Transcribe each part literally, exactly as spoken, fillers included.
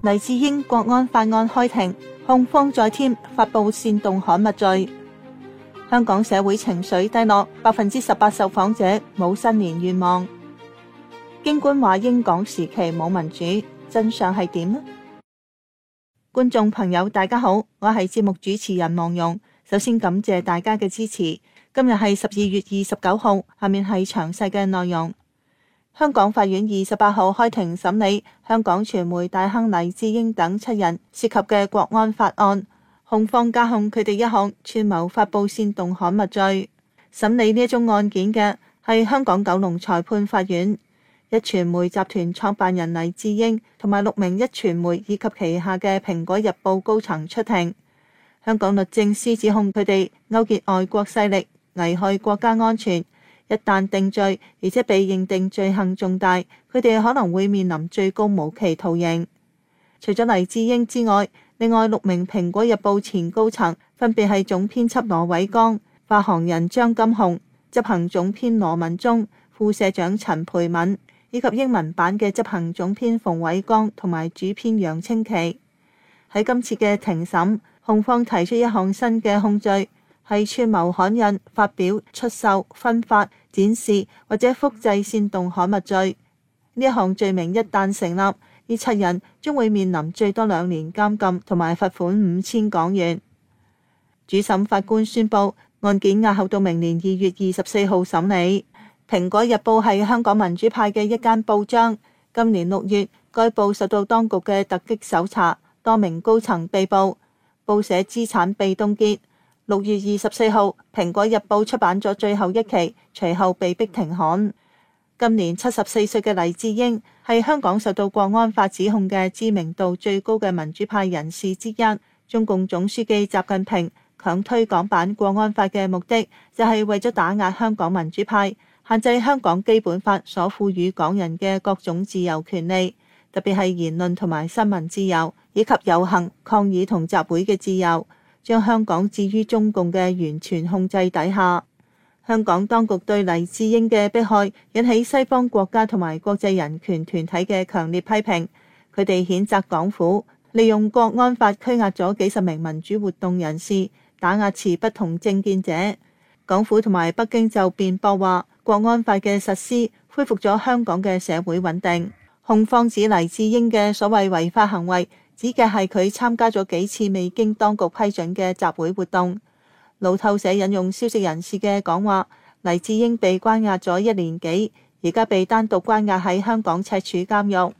黎智英國安法案開庭，控方再添發布煽動刊物罪。香港社會情緒低落，百分之十八受訪者冇新年願望。京官話英港時期冇民主，真相係點呢？觀眾朋友大家好，我係節目主持人黃蓉。首先感謝大家嘅支持。今日係十二月二十九號，下面係詳細嘅內容。香港法院二十八號開庭審理香港傳媒大亨黎智英等七人涉及嘅國安法案，控方加控佢哋一項串謀發布煽動刊物罪。審理呢一宗案件嘅係香港九龍裁判法院。壹傳媒集團創辦人黎智英同埋六名壹傳媒以及旗下嘅蘋果日報高層出庭。香港律政司指控佢哋勾結外國勢力，危害國家安全。一旦定罪，而且被認定罪行重大，佢哋可能會面臨最高無期徒刑。除咗黎智英之外，另外六名蘋果日報前高層分別係總編輯羅偉剛、發行人張金雄、執行總編羅文忠、副社長陳培敏，以及英文版嘅執行總編馮偉剛同埋主編楊清奇。喺今次嘅庭審，控方提出一項新嘅控罪，係串謀刊印、發表、出售、分發、展示或者複製煽動刊物罪。呢一項罪名一旦成立，呢七人將會面臨最多兩年監禁同埋罰款五千港元。主審法官宣布案件押後到明年二月二十四號審理。蘋果日報係香港民主派嘅一間報章。今年六月，該報受到當局嘅突擊搜查，多名高層被捕，報社資產被凍結。六月二十四號，蘋果日報出版咗最後一期，隨後被逼停刊。今年七十四歲嘅黎智英係香港受到國安法指控嘅知名度最高嘅民主派人士之一。中共總書記習近平強推港版國安法嘅目的，就係為咗打壓香港民主派，限制香港基本法所賦予港人嘅各種自由權利，特別係言論同埋新聞自由，以及遊行、抗議同集會嘅自由，將香港置於中共嘅完全控制底下。香港當局對黎智英嘅迫害引起西方國家同埋國際人權團體嘅強烈批評，佢哋譴責港府利用國安法拘押咗幾十名民主活動人士，打壓持不同政見者。港府同埋北京就辯駁話，國安法嘅實施恢復咗香港嘅社會穩定。控方指黎智英嘅所謂違法行為，指嘅係佢參加咗幾次未經當局批准嘅集會活動。路透社引用消息人士嘅講話，黎智英被關押咗一年幾，而家被單獨關押喺香港赤柱監獄。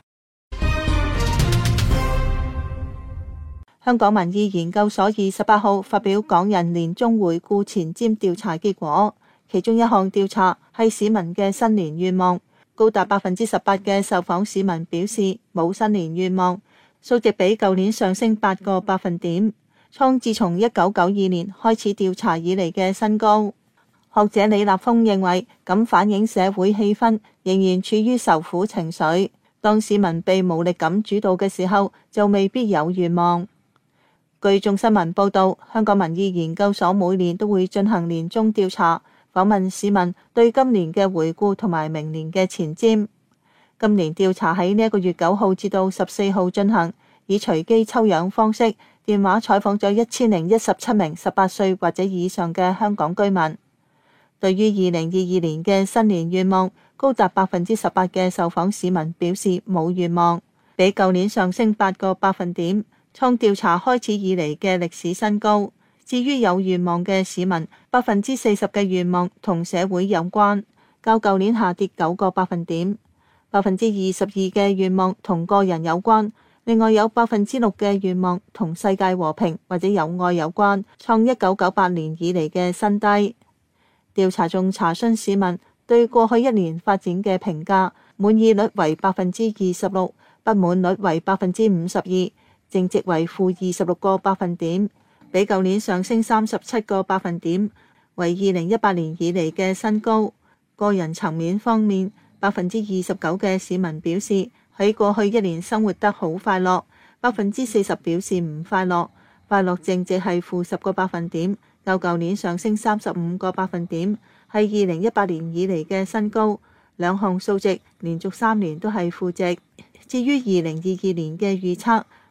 香港民意研究所二十八號發表港人年終回顧前瞻調查結果，其中一項調查係市民嘅新年願望，高達百分之十八嘅受訪市民表示冇新年願望，數值比舊年上升八個百分點，創自從一九九二年開始調查以嚟嘅新高。學者李立峰認為，咁反映社會氣氛仍然處於受苦情緒，當市民被無力感主導嘅時候，就未必有願望。據眾新聞報導，香港民意研究所每年都會進行年終調查，訪問市民對今年嘅回顧同埋明年嘅前瞻。今年調查喺呢一個月九號至到十四號進行，以隨機抽樣方式，電話採訪咗一千零一十七名十八歲或者以上嘅香港居民。對於二零二二年嘅新年願望，高達百分之十八嘅受訪市民表示冇願望，比舊年上升八個百分點，創調查開始以嚟嘅歷史新高。至於有願望嘅市民，百分之四十嘅願望同社會有關，較舊年下跌九個百分點。百分之二十二嘅願望同個人有關，另外有百分之六嘅願望同世界和平或者友愛有關，創一九九八年以嚟嘅新低。調查仲查詢市民對過去一年發展嘅評價，滿意率為百分之二十六，不滿率為百分之五十二，淨值為負二十六個百分點，比舊年上升三十七個百分點，為二零一八年以嚟嘅新高。個人層面方面，百分之二十九嘅市民表示喺過去一年生活得好快樂，百分之四十表示唔快樂，快樂淨值係負十個百分點，較舊年上升三十五個百分點，係二零一八年以嚟嘅新高。兩項數值連續三年都係負值。至於二零二二年嘅預測，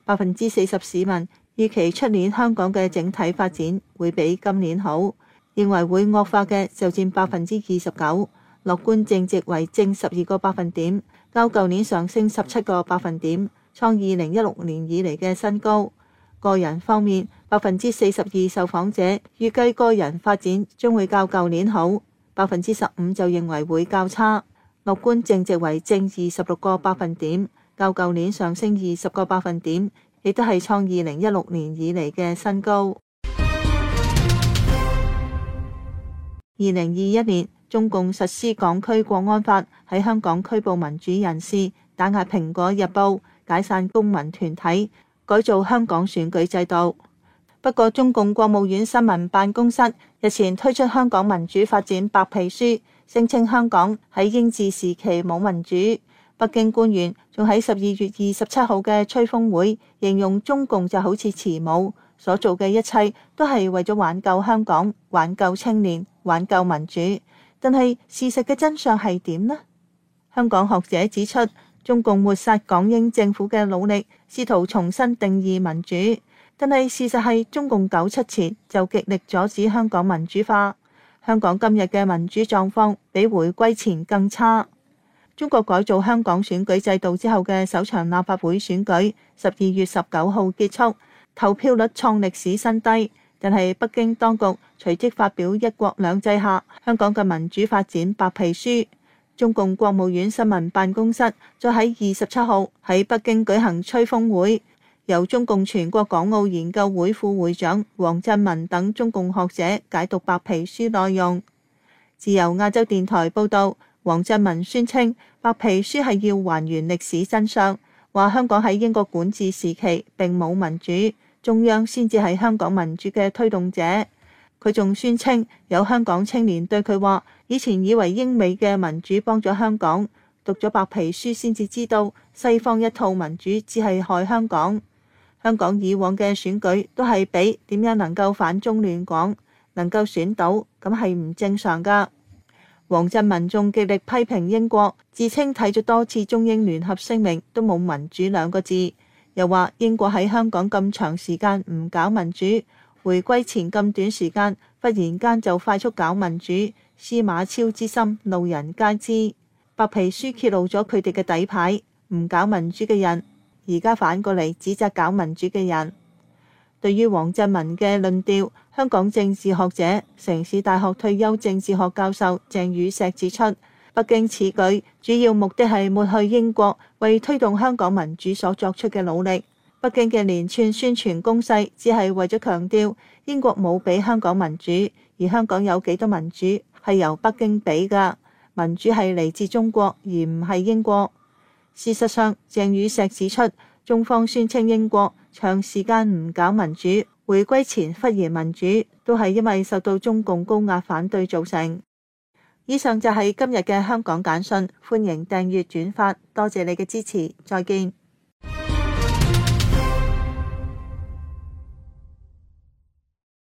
百分之四十市民預期出年香港嘅整體發展會比今年好，認為會惡化嘅就佔百分之二十九，樂觀正值為正十二個百分點，較舊年上升十七個百分點，創二零一六年以嚟嘅新高。個人方面，百分之四十二受訪者預計個人發展將會較舊年好，百分之十五就認為會較差。樂觀正值為正二十六個百分點，較舊年上升二十個百分點，亦都係創二零一六年以嚟嘅新高。二零二一年，中共實施港區國安法，喺香港拘捕民主人士，打壓蘋果日報，解散公民團體，改造香港選舉制度。不過，中共國務院新聞辦公室日前推出香港民主發展白皮書，聲稱香港喺英治時期冇民主。北京官員仲喺十二月二十七號嘅吹風會形容中共就好似慈母，所做嘅一切都係為咗挽救香港、挽救青年、挽救民主。但係事實嘅真相係點呢？香港學者指出，中共抹殺港英政府嘅努力，試圖重新定義民主。但係事實係，中共九七前就極力阻止香港民主化。香港今日嘅民主狀況比回歸前更差。中國改造香港選舉制度之後嘅首場立法會選舉，十二月十九號結束，投票率創歷史新低。但係北京當局隨即發表一國兩制下香港嘅民主發展白皮書。中共國務院新聞辦公室再喺二十七號喺北京舉行吹風會，由中共全國港澳研究會副會長黃振民等中共學者解讀白皮書內容。自由亞洲電台報道，黃振民宣稱白皮書係要還原歷史真相，話香港喺英國管治時期並冇民主，中央先至係香港民主嘅推動者。佢仲宣稱有香港青年對佢話，以前以為英美嘅民主幫咗香港，讀咗白皮書先至知道西方一套民主只係害香港。香港以往嘅選舉都係比點樣能夠反中亂港，能夠選到，咁係唔正常噶。黃振民仲極力批評英國，自稱睇咗多次中英聯合聲明都冇民主兩個字，又話英國喺香港咁長時間唔搞民主，回歸前咁短時間忽然間就快速搞民主，司馬昭之心路人皆知。白皮書揭露咗佢哋嘅底牌，唔搞民主嘅人而家反過嚟指責搞民主嘅人。對於黃振民嘅論調，香港政治學者、城市大學退休政治學教授鄭宇碩指出，北京此舉主要目的係抹去英國為推動香港民主所作出嘅努力。北京嘅連串宣傳攻勢只係為咗強調英國冇俾香港民主，而香港有幾多民主係由北京俾㗎。民主係嚟自中國，而唔係英國。事實上，鄭宇碩指出，中方宣稱英國長時間唔搞民主，回歸前忽然民主，都係因為受到中共高壓反對造成。以上就係今日嘅香港簡訊，歡迎訂閱轉發，多謝你嘅支持，再見。